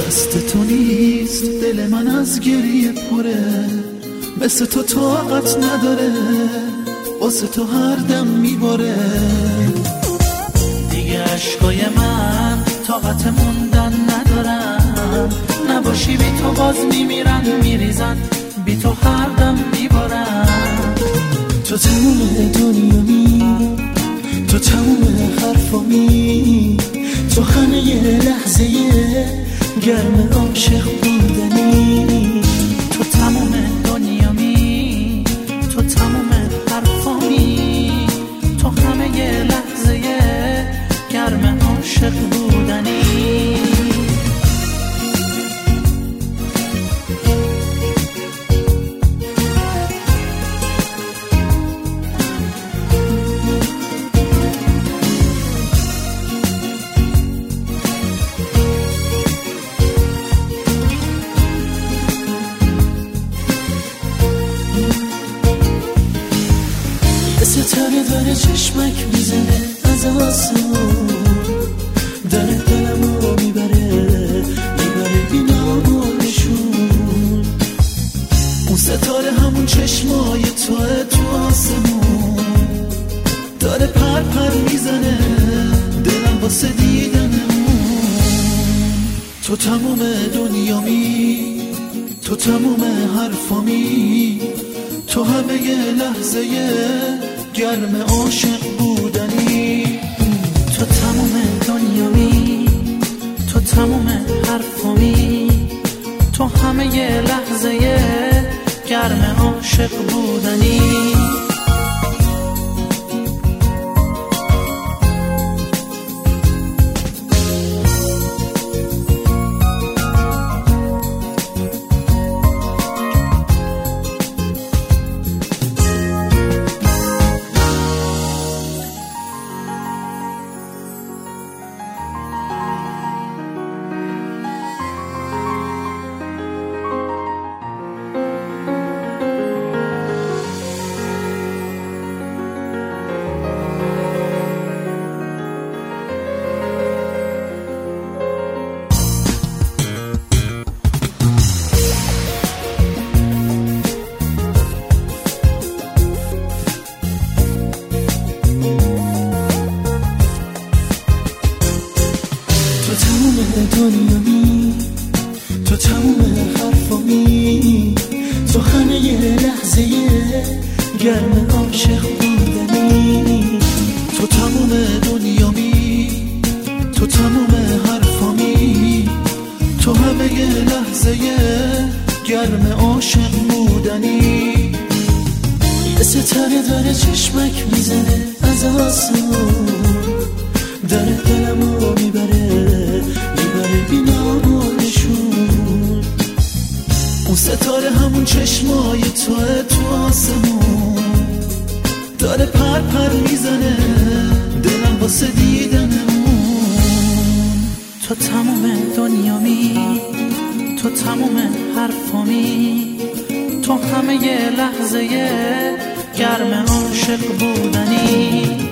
دست تو نیست دل من از گریه پره، مثل تو طاقت نداره، واسه تو هر دم میباره. دیگه عشقای من طاقت موندن ندارن، نباشی بی تو باز میمیرن میریزن، بی تو هر دم میبارن. تو تموم دنیامی، تو تموم حرفامی، تو همه یه لحظه گرم عاشق بودنی. تو تموم دنیامی، تو تموم حرفامی، تو همه یه لحظه گرم عاشق بودنی. ستاره داره چشمک میزنه از آسمون، داره دلمو میبره بینامونشون. اون ستاره همون چشمای توه تو آسمون، داره پر پر میزنه دلم واسه دیدنمون. تو تموم دنیامی، تو تموم حرفامی، تو همه یه لحظه گرم عاشق بودنی. تو تموم دنیامی، تو تموم حرفامی، تو همه یه لحظه گرم عاشق بودنی. دنیامی، تو تموم حرفامی، تو همه یه لحظه گرم عاشق بودنی. تو تموم دنیامی، تو تموم حرفامی، تو همه یه لحظه گرم عاشق بودنی. یه ستاره داره چشمک میزنه از آسمون، داره دلمو میبره بینامونشون. اون ستاره همون چشمای توه تو آسمون، داره پر پر میزنه دلم واسه دیدنمون. تو تموم دنیامی، تو تموم حرفامی، تو همه یه لحظه گرم عاشق بودنی.